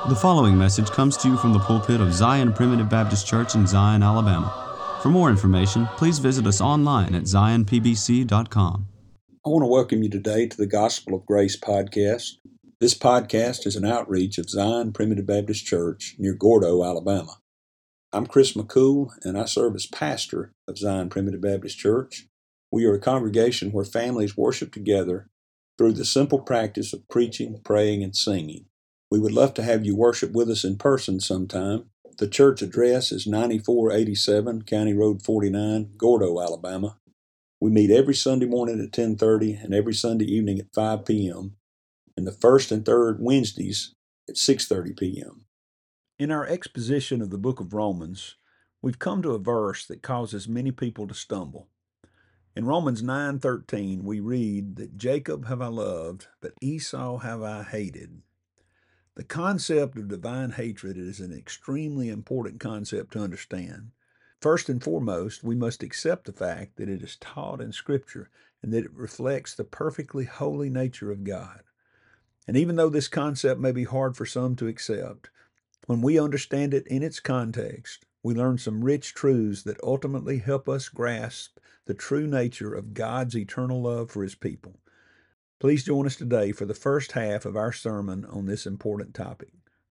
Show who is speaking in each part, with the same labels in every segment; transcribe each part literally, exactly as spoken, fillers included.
Speaker 1: The following message comes to you from the pulpit of Zion Primitive Baptist Church in Zion, Alabama. For more information, please visit us online at zion p b c dot com.
Speaker 2: I want to welcome you today to the Gospel of Grace podcast. This podcast is an outreach of Zion Primitive Baptist Church near Gordo, Alabama. I'm Chris McCool, and I serve as pastor of Zion Primitive Baptist Church. We are a congregation where families worship together through the simple practice of preaching, praying, and singing. We would love to have you worship with us in person sometime. The church address is ninety-four eighty-seven County Road forty-nine, Gordo, Alabama. We meet every Sunday morning at ten thirty and every Sunday evening at five p.m. and the first and third Wednesdays at six thirty p.m.
Speaker 3: In our exposition of the book of Romans, we've come to a verse that causes many people to stumble. In Romans nine thirteen, we read that Jacob have I loved, but Esau have I hated. The concept of divine hatred is an extremely important concept to understand. First and foremost, we must accept the fact that it is taught in Scripture and that it reflects the perfectly holy nature of God. And even though this concept may be hard for some to accept, when we understand it in its context, we learn some rich truths that ultimately help us grasp the true nature of God's eternal love for His people. Please join us today for the first half of our sermon on this important topic.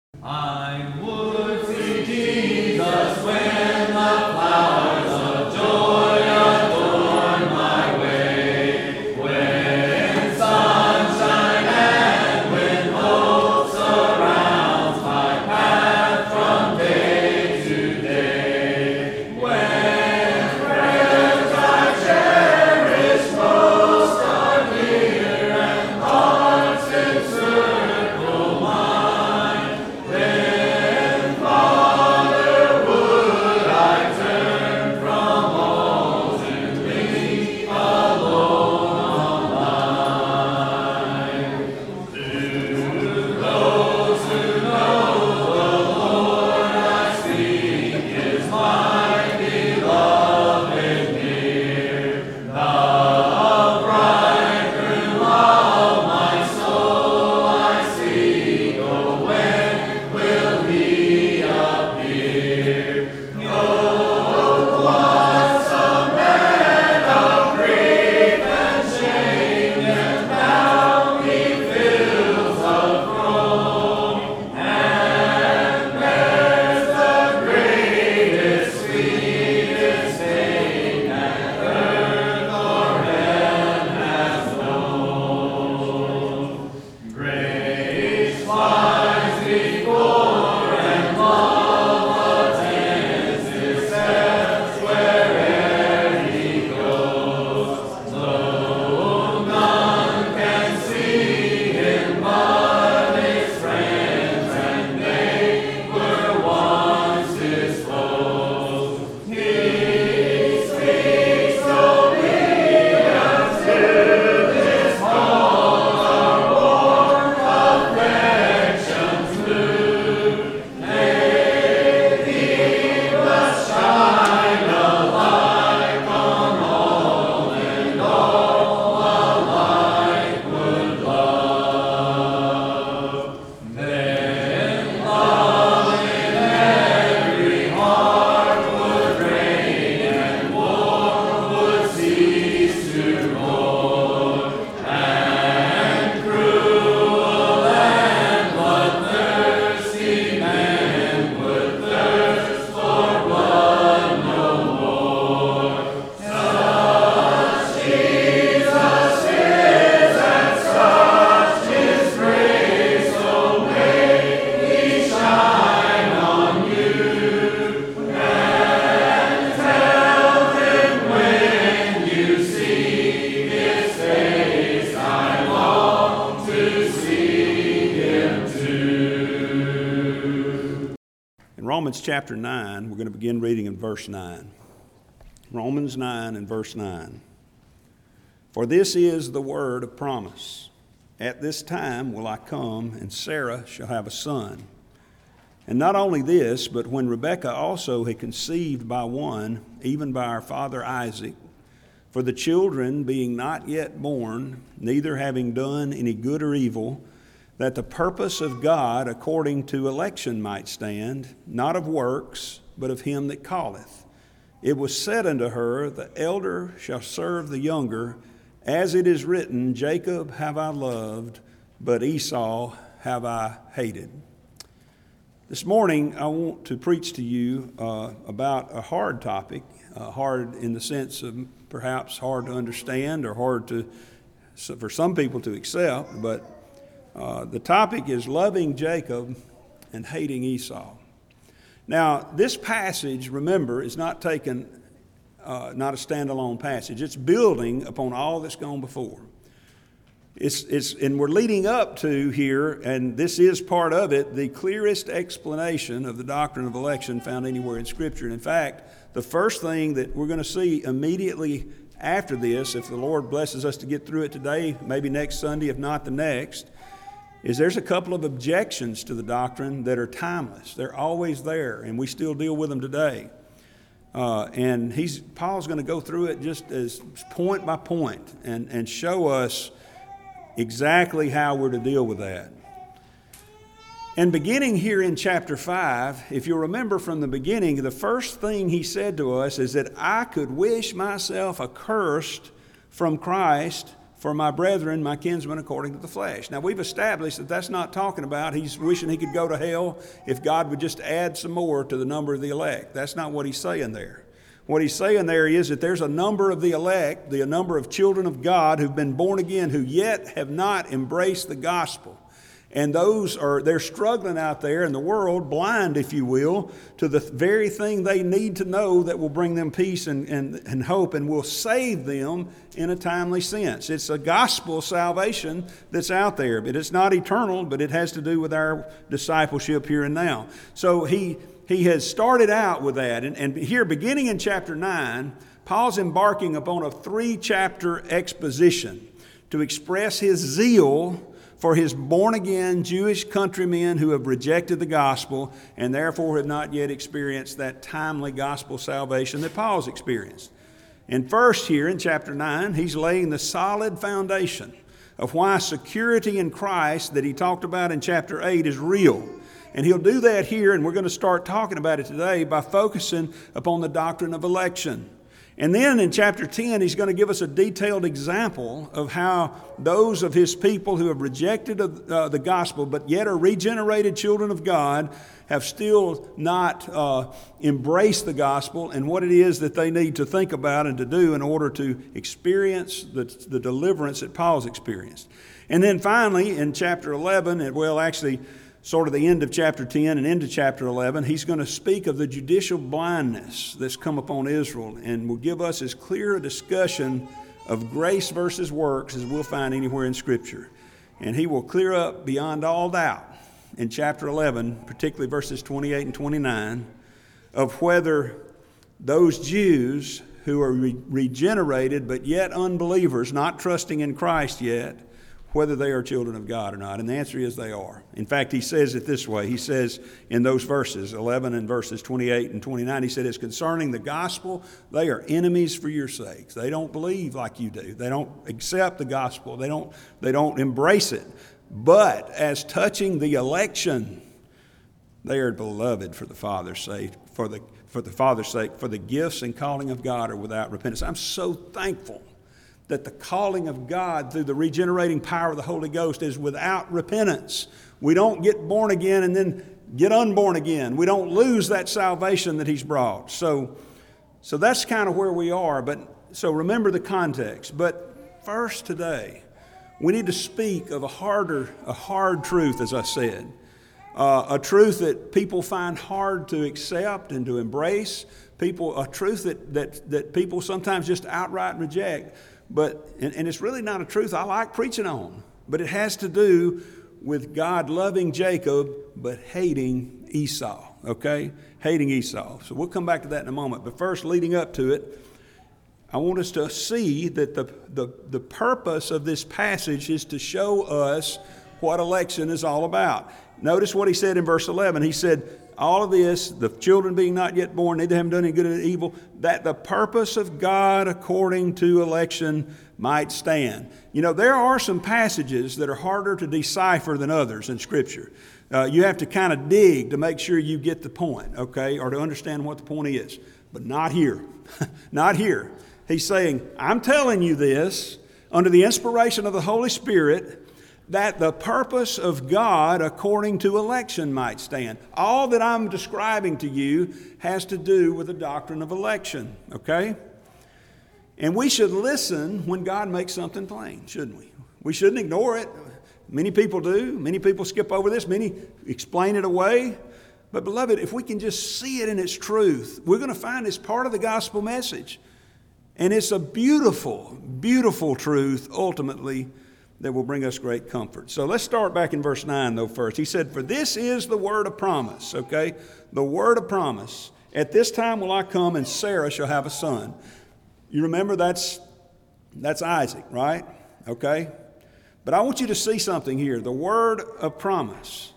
Speaker 4: I would see Jesus when the flowers of joy adorn my way, when sunshine and when hope surrounds my path from day to day, when prayers I cherish most are near and hearts encircle mine, then Father would I turn from all to leave alone on mine. To those who know the Lord I speak is my beloved near, the bridegroom of my soul I seek. Oh, when will he appear? Oh, what's a man of grief and shame, yet now he fills a throne and bears the greatest, sweetest pain that earth or heaven has known. Grace flies before and love attends his steps where'er he goes. Though none can see him but his friends, and they were once his foes, he speaks obedience to his call, our warm affections move. May he bless shine alike on all, and all alike would love. Then love in every heart would reign, and war would cease to roar, and cruel and bloodthirsty men would thirst for blood no more. Such Jesus is, and such His grace. Oh, may He shine on you, and tell Him when you see His face, I long to see Him too.
Speaker 2: In Romans chapter nine, we're going to begin reading in verse nine. Romans nine and verse nine. For this is the word of promise. At this time will I come, and Sarah shall have a son. And not only this, but when Rebekah also had conceived by one, even by our father Isaac, For the children being not yet born, neither having done any good or evil,
Speaker 5: that the purpose of God according to election might stand, not of works, but of him that calleth. It was said unto her, the elder shall serve the younger, as it is written, Jacob have I loved, but Esau have I hated. This morning I want to preach to you uh, about a hard topic, uh, hard in the sense of perhaps hard to understand or hard to, for some people to accept, but Uh, the topic is loving Jacob and hating Esau. Now, this passage, remember, is not taken, uh, not a standalone passage. It's building upon all that's gone before. It's, it's, and we're leading up to here, and this is part of it, the clearest explanation of the doctrine of election found anywhere in Scripture. And in fact, the first thing that we're going to see immediately after this, if the Lord blesses us to get through it today, maybe next Sunday, if not the next, is there's a couple of objections to the doctrine that are timeless. They're always there, and we still deal with them today. Uh, and he's Paul's going to go through it just as point by point and, and show us exactly how we're to deal with that. And beginning here in chapter five, if you'll remember from the beginning, the first thing he said to us is that I could wish myself accursed from Christ for my brethren, my kinsmen, according to the flesh. Now, we've established that that's not talking about he's wishing he could go to hell if God would just add some more to the number of the elect. That's not what he's saying there. What he's saying there is that there's a number of the elect, the number of children of God who've been born again, who yet have not embraced the gospel. And those are, they're struggling out there in the world, blind, if you will, to the very thing they need to know that will bring them peace and, and, and hope and will save them in a timely sense. It's a gospel salvation that's out there, but it's not eternal, but it has to do with our discipleship here and now. So he, he has started out with that. And, and here, beginning in chapter nine, Paul's embarking upon a three-chapter exposition to express his zeal for his born-again Jewish countrymen who have rejected the gospel and therefore have not yet experienced that timely gospel salvation that Paul's experienced. And first here in chapter nine, he's laying the solid foundation of why security in Christ that he talked about in chapter eight is real. And he'll do that here, and we're going to start talking about it today by focusing upon the doctrine of election. And then in chapter ten, he's going to give us a detailed example of how those of his people who have rejected uh, the gospel but yet are regenerated children of God have still not uh, embraced the gospel and what it is that they need to think about and to do in order to experience the, the deliverance that Paul's experienced. And then finally in chapter eleven, and well actually sort of the end of chapter ten and into chapter eleven, he's going to speak of the judicial blindness that's come upon Israel and will give us as clear a discussion of grace versus works as we'll find anywhere in Scripture. And he will clear up beyond all doubt in chapter eleven, particularly verses twenty-eight and twenty-nine, of whether those Jews who are re- regenerated but yet unbelievers, not trusting in Christ yet, whether they are children of God or not. And the answer is they are. In fact, he says it this way. He says in those verses, eleven and verses twenty-eight and twenty-nine, he said, as concerning the gospel, they are enemies for your sakes. They don't believe like you do. They don't accept the gospel. They don't, they don't embrace it. But as touching the election, they are beloved for the Father's sake, for the, for the Father's sake, for the gifts and calling of God are without repentance. I'm so thankful that the calling of God through the regenerating power of the Holy Ghost is without repentance. We don't get born again and then get unborn again. We don't lose that salvation that he's brought. So, so that's kind of where we are. But so remember the context. But first today, we need to speak of a harder, a hard truth, as I said. Uh, a truth that people find hard to accept and to embrace. People, a truth that, that, that people sometimes just outright reject. But, and, and it's really not a truth I like preaching on, but it has to do with God loving Jacob but hating Esau, okay? Hating Esau. So we'll come back to that in a moment. But first, leading up to it, I want us to see that the, the, the purpose of this passage is to show us what election is all about. Notice what he said in verse eleven. He said, all of this, the children being not yet born, neither having done any good or evil, that the purpose of God according to election might stand. You know, there are some passages that are harder to decipher than others in Scripture. Uh, you have to kind of dig to make sure you get the point, okay, or to understand what the point is. But not here. Not here. He's saying, I'm telling you this under the inspiration of the Holy Spirit, that the purpose of God according to election might stand. All that I'm describing to you has to do with the doctrine of election, okay? And we should listen when God makes something plain, shouldn't we? We shouldn't ignore it. Many people do. Many people skip over this. Many explain it away. But beloved, if we can just see it in its truth, we're going to find it's part of the gospel message. And it's a beautiful, beautiful truth ultimately that will bring us great comfort. So let's start back in verse nine though first. He said, for this is the word of promise, okay? The word of promise. At this time will I come and Sarah shall have a son. You remember that's, that's Isaac, right? Okay? But I want you to see something here. The word of promise.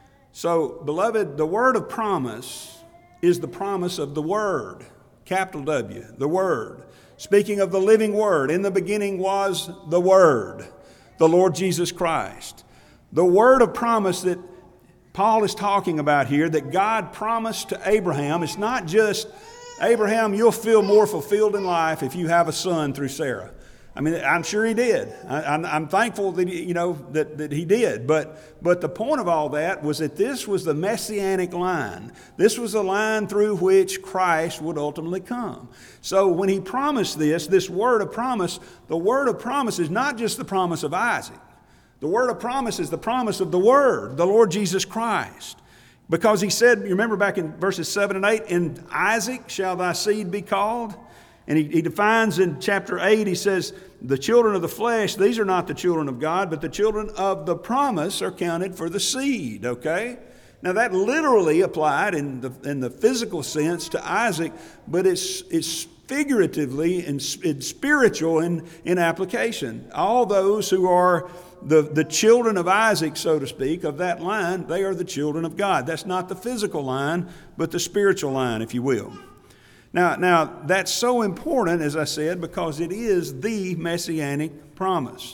Speaker 5: So, beloved, the word of promise is the promise of the Word, capital W, the Word. Speaking of the living Word, in the beginning was the Word, the Lord Jesus Christ. The word of promise that Paul is talking about here, that God promised to Abraham, it's not just, Abraham, you'll feel more fulfilled in life if you have a son through Sarah. I mean, I'm sure he did. I, I'm, I'm thankful that, he, you know, that, that he did. But, but the point of all that was that this was the messianic line. This was the line through which Christ would ultimately come. So when he promised this, this word of promise, the word of promise is not just the promise of Isaac. The word of promise is the promise of the Word, the Lord Jesus Christ. Because he said, you remember back in verses seven and eight, in Isaac shall thy seed be called. And he, he defines in chapter eight, he says, the children of the flesh, these are not the children of God, but the children of the promise are counted for the seed, okay? Now that literally applied in the, in the physical sense to Isaac, but it's, it's figuratively and it's spiritual in, in application. All those who are the, the children of Isaac, so to speak, of that line, they are the children of God. That's not the physical line, but the spiritual line, if you will. Now, now, that's so important, as I said, because it is the messianic promise.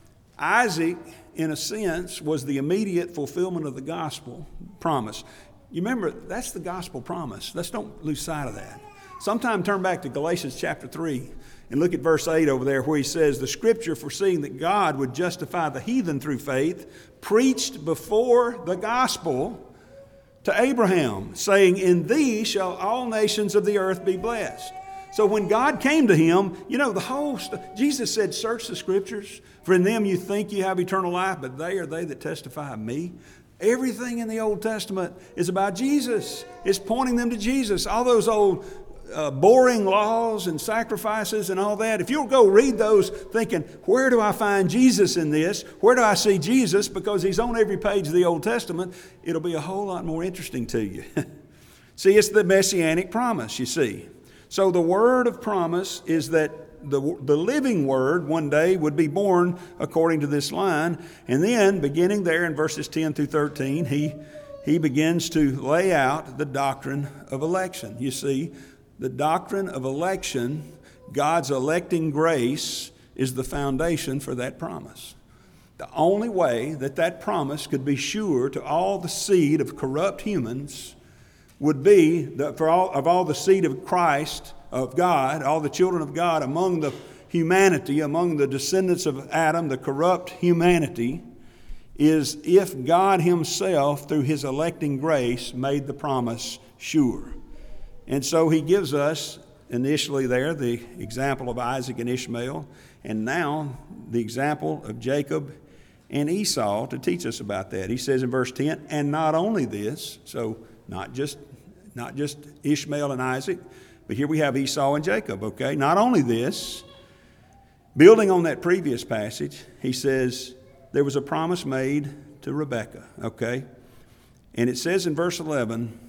Speaker 5: Isaac, in a sense, was the immediate fulfillment of the gospel promise. You remember, that's the gospel promise. Let's don't lose sight of that. Sometime turn back to Galatians chapter three and look at verse eight over there where he says, the scripture foreseeing that God would justify the heathen through faith, preached before the gospel to Abraham, saying, in thee shall all nations of the earth be blessed. So when God came to him, you know, the whole, st- Jesus said, search the scriptures, for in them you think you have eternal life, but they are they that testify of me. Everything in the Old Testament is about Jesus. It's pointing them to Jesus. All those old uh, boring laws and sacrifices and all that, if you'll go read those thinking, where do I find Jesus in this? Where do I see Jesus? Because he's on every page of the Old Testament, it'll be a whole lot more interesting to you. See, it's the messianic promise, you see. So the word of promise is that the, the living Word one day would be born according to this line. And then, beginning there in verses ten through thirteen, he, he begins to lay out the doctrine of election. You see, the doctrine of election, God's electing grace, is the foundation for that promise. The only way that that promise could be sure to all the seed of corrupt humans would be that for all of all the seed of Christ, of God, all the children of God among the humanity, among the descendants of Adam, the corrupt humanity, is if God himself, through his electing grace, made the promise sure. And so he gives us initially there the example of Isaac and Ishmael, and now the example of Jacob and Esau to teach us about that. He says in verse ten, and not only this, so not just not just Ishmael and Isaac, but here we have Esau and Jacob, okay? Not only this, building on that previous passage, he says there was a promise made to Rebekah, okay? And it says in verse eleven,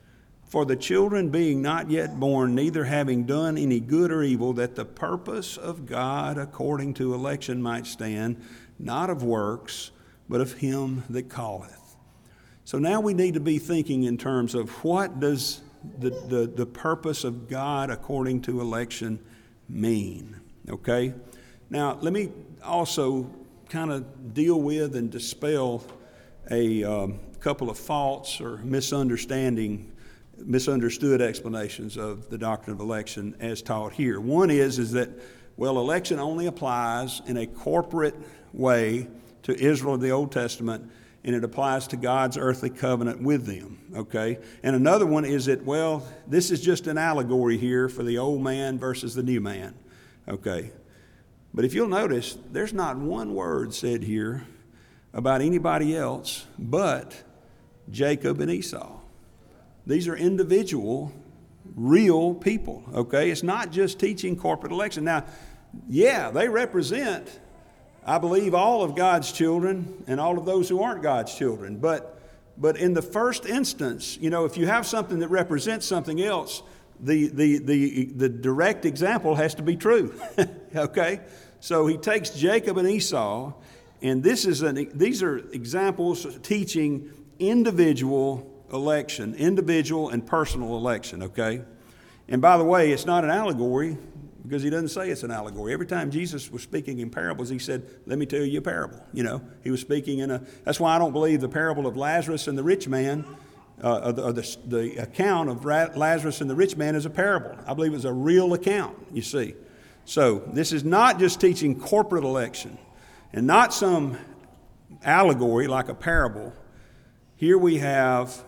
Speaker 5: for the children being not yet born, neither having done any good or evil, that the purpose of God according to election might stand, not of works, but of him that calleth. So now we need to be thinking in terms of what does the, the, the purpose of God according to election mean, okay? Now, let me also kind of deal with and dispel a um, couple of false or misunderstanding, misunderstood explanations of the doctrine of election as taught here. One is, is that, well, election only applies in a corporate way to Israel of the Old Testament, and it applies to God's earthly covenant with them, okay? And another one is that, well, this is just an allegory here for the old man versus the new man, okay? But if you'll notice, there's not one word said here about anybody else but Jacob and Esau. These are individual, real people, okay? It's not just teaching corporate election. Now, yeah, they represent, I believe, all of God's children and all of those who aren't God's children. But, but in the first instance, you know, if you have something that represents something else, the, the, the, the direct example has to be true, okay? So he takes Jacob and Esau, and this is an, these are examples teaching individual election, individual and personal election, okay? And by the way, it's not an allegory, because he doesn't say it's an allegory. Every time Jesus was speaking in parables, he said, let me tell you a parable. You know, he was speaking in a, that's why I don't believe the parable of Lazarus and the rich man, uh, or the, or the, the account of Lazarus and the rich man is a parable. I believe it's a real account, you see. So this is not just teaching corporate election and not some allegory like a parable. Here we have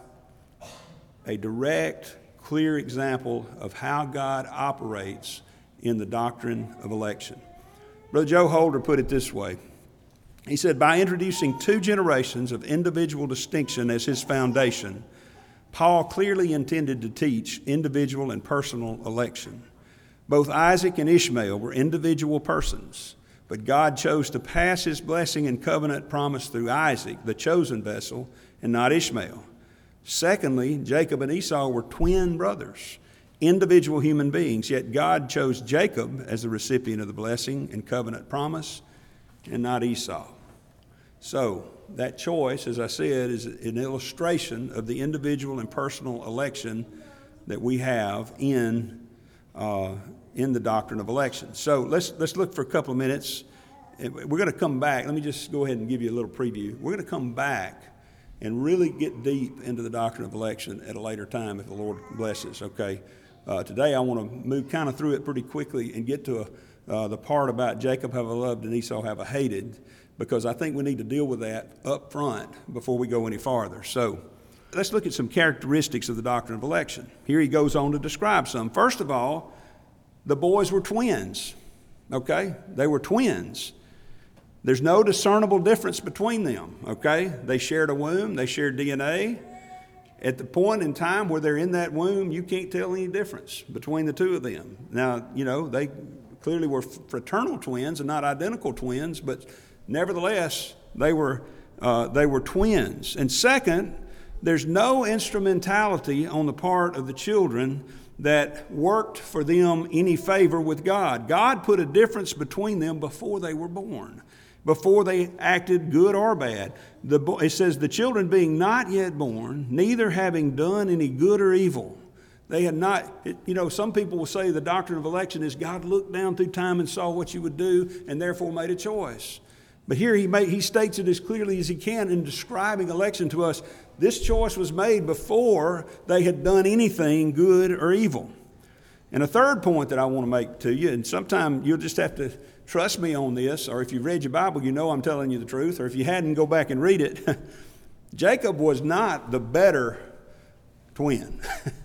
Speaker 5: a direct, clear example of how God operates in the doctrine of election. Brother Joe Holder put it this way. He said, by introducing two generations of individual distinction as his foundation, Paul clearly intended to teach individual and personal election. Both Isaac and Ishmael were individual persons, but God chose to pass his blessing and covenant promise through Isaac, the chosen vessel, and not Ishmael. Secondly, Jacob and Esau were twin brothers, individual human beings, yet God chose Jacob as the recipient of the blessing and covenant promise, and not Esau. So that choice, as I said, is an illustration of the individual and personal election that we have in uh, in the doctrine of election. So let's let's look for a couple of minutes. We're going to come back. Let me just go ahead and give you a little preview. We're going to come back and really get deep into the doctrine of election at a later time if the Lord blesses, okay? Uh, today I want to move kind of through it pretty quickly and get to a, uh, the part about Jacob have I loved and Esau have I hated, because I think we need to deal with that up front before we go any farther. So let's look at some characteristics of the doctrine of election. Here he goes on to describe some. First of all, the boys were twins, okay? They were twins. There's no discernible difference between them, okay? They shared a womb, they shared D N A. At the point in time where they're in that womb, you can't tell any difference between the two of them. Now, you know, they clearly were fraternal twins and not identical twins, but nevertheless, they were uh, they were twins. And second, there's no instrumentality on the part of the children that worked for them any favor with God. God put a difference between them before they were born, before they acted good or bad. The, it says, the children being not yet born, neither having done any good or evil. They had not, it, you know, some people will say the doctrine of election is God looked down through time and saw what you would do and therefore made a choice. But here he, made, he states it as clearly as he can in describing election to us. This choice was made before they had done anything good or evil. And a third point that I want to make to you, and sometime you'll just have to trust me on this, or if you've read your Bible, you know I'm telling you the truth, or if you hadn't, go back and read it. Jacob was not the better twin.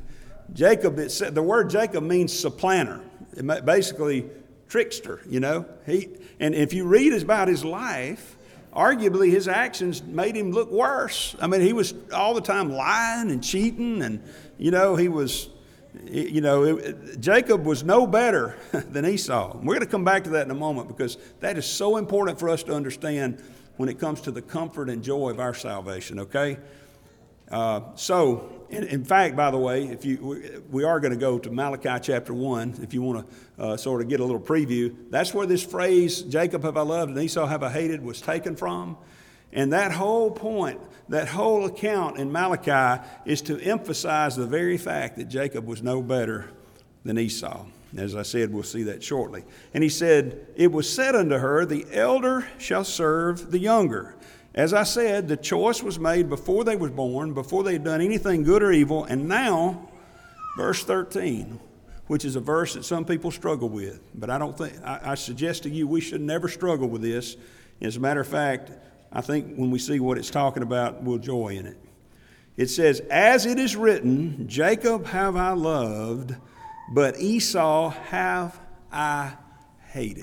Speaker 5: Jacob, it said, the word Jacob means supplanter, it basically trickster, you know. He, and if you read about his life, arguably his actions made him look worse. I mean, he was all the time lying and cheating, and, you know, he was... You know, it, Jacob was no better than Esau. We're going to come back to that in a moment, because that is so important for us to understand when it comes to the comfort and joy of our salvation, okay? Uh, so, in, in fact, by the way, if you we, we are going to go to Malachi chapter one, if you want to uh, sort of get a little preview. That's where this phrase, Jacob have I loved and Esau have I hated, was taken from. And that whole point, that whole account in Malachi is to emphasize the very fact that Jacob was no better than Esau. As I said, we'll see that shortly. And he said, it was said unto her, the elder shall serve the younger. As I said, the choice was made before they were born, before they had done anything good or evil. And now, verse thirteen, which is a verse that some people struggle with. But I don't think, I, I suggest to you we should never struggle with this. As a matter of fact, I think when we see what it's talking about, we'll joy in it. It says, as it is written, Jacob have I loved, but Esau have I hated.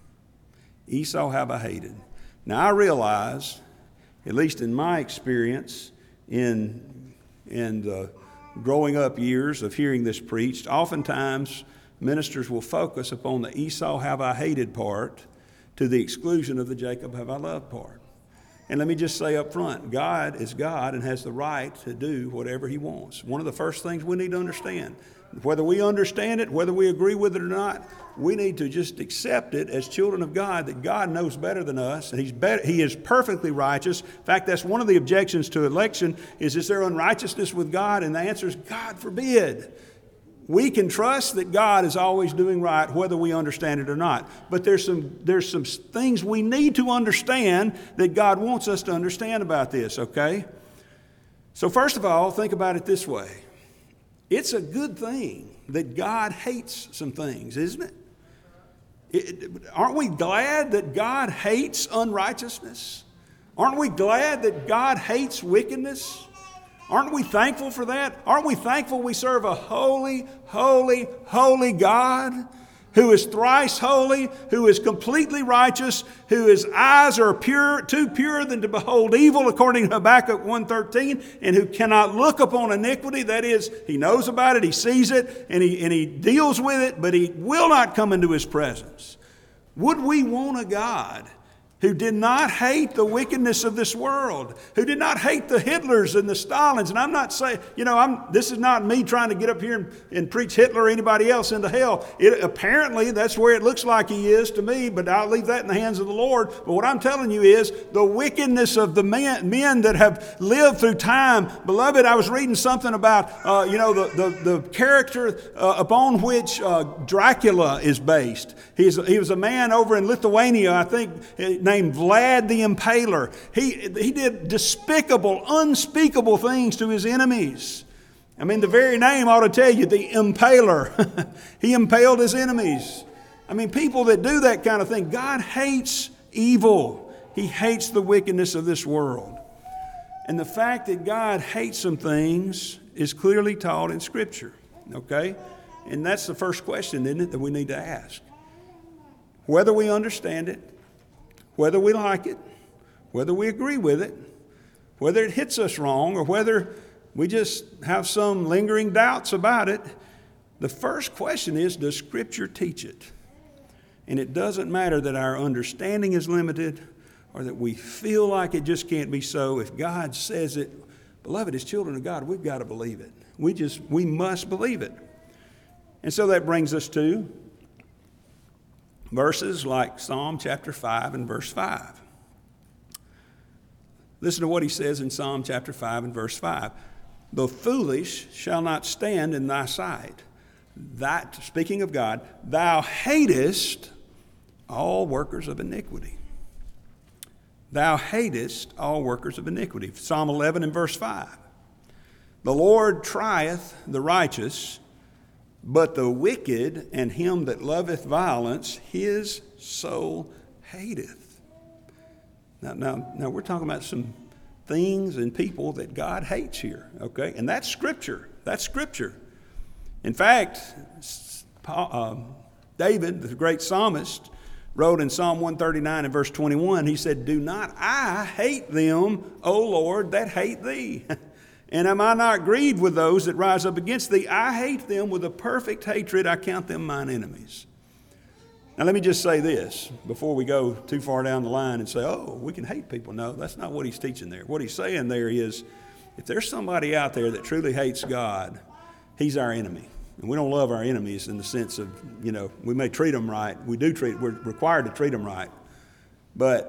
Speaker 5: Esau have I hated. Now I realize, at least in my experience in, in the growing up years of hearing this preached, oftentimes ministers will focus upon the Esau have I hated part to the exclusion of the Jacob have I loved part. And let me just say up front, God is God and has the right to do whatever he wants. One of the first things we need to understand, whether we understand it, whether we agree with it or not, we need to just accept it as children of God, that God knows better than us, and he's better, he is perfectly righteous. In fact, that's one of the objections to election, is is there unrighteousness with God? And the answer is, God forbid. We can trust that God is always doing right, whether we understand it or not. But there's some, there's some things we need to understand that God wants us to understand about this, okay? So first of all, think about it this way. It's a good thing that God hates some things, isn't it? It, aren't we glad that God hates unrighteousness? Aren't we glad that God hates wickedness? Aren't we thankful for that? Aren't we thankful we serve a holy, holy, holy God who is thrice holy, who is completely righteous, whose eyes are pure, too pure than to behold evil, according to Habakkuk one thirteen, and who cannot look upon iniquity. That is, he knows about it, he sees it, and he, and he deals with it, but he will not come into his presence. Would we want a God who did not hate the wickedness of this world, who did not hate the Hitlers and the Stalins? And I'm not saying, you know, I'm, this is not me trying to get up here and, and preach Hitler or anybody else into hell. It, apparently, that's where it looks like he is to me, but I'll leave that in the hands of the Lord. But what I'm telling you is the wickedness of the men, men that have lived through time. Beloved, I was reading something about, uh, you know, the, the, the character uh, upon which uh, Dracula is based. He's, he was a man over in Lithuania, I think, named Vlad the Impaler. He, he did despicable, unspeakable things to his enemies. I mean, the very name ought to tell you, the Impaler. He impaled his enemies. I mean, people that do that kind of thing, God hates evil. He hates the wickedness of this world. And the fact that God hates some things is clearly taught in Scripture, okay? And that's the first question, isn't it, that we need to ask. Whether we understand it, whether we like it, whether we agree with it, whether it hits us wrong, or whether we just have some lingering doubts about it, the first question is, does Scripture teach it? And it doesn't matter that our understanding is limited or that we feel like it just can't be so. If God says it, beloved, as children of God, we've got to believe it. We just, we must believe it. And so that brings us to verses like Psalm chapter five and verse five. Listen to what he says in Psalm chapter five and verse five. The foolish shall not stand in thy sight. That, speaking of God, thou hatest all workers of iniquity. Thou hatest all workers of iniquity. Psalm eleven and verse five. The Lord trieth the righteous, but the wicked and him that loveth violence, his soul hateth. Now, now, now we're talking about some things and people that God hates here, okay? And that's Scripture. That's Scripture. In fact, Paul, uh, David, the great psalmist, wrote in Psalm one thirty-nine and verse twenty-one, he said, do not I hate them, O Lord, that hate thee? And am I not grieved with those that rise up against thee? I hate them with a perfect hatred. I count them mine enemies. Now let me just say this before we go too far down the line and say, oh, we can hate people. No, that's not what he's teaching there. What he's saying there is, if there's somebody out there that truly hates God, he's our enemy. And we don't love our enemies in the sense of, you know, we may treat them right. We do treat, we're required to treat them right. But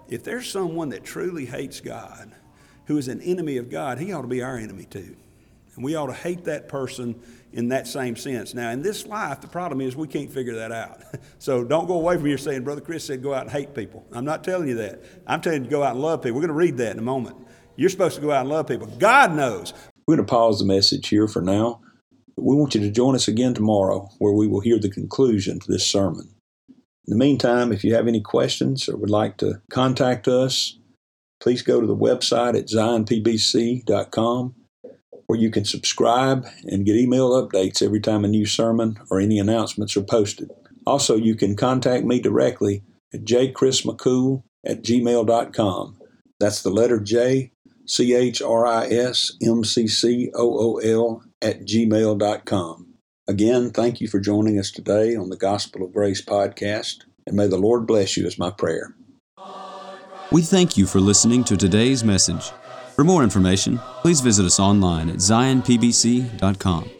Speaker 5: if there's someone that truly hates God, who is an enemy of God, he ought to be our enemy too. And we ought to hate that person in that same sense. Now, in this life, the problem is we can't figure that out. So don't go away from here saying, Brother Chris said go out and hate people. I'm not telling you that. I'm telling you to go out and love people. We're going to read that in a moment. You're supposed to go out and love people. God knows.
Speaker 2: We're going to pause the message here for now. We want you to join us again tomorrow, where we will hear the conclusion to this sermon. In the meantime, if you have any questions or would like to contact us, please go to the website at zion p b c dot com, where you can subscribe and get email updates every time a new sermon or any announcements are posted. Also, you can contact me directly at j chris mccool at gmail dot com. That's the letter J, C H R I S M C C O O L at gmail dot com. Again, thank you for joining us today on the Gospel of Grace podcast, and may the Lord bless you is my prayer.
Speaker 1: We thank you for listening to today's message. For more information, please visit us online at zion p b c dot com.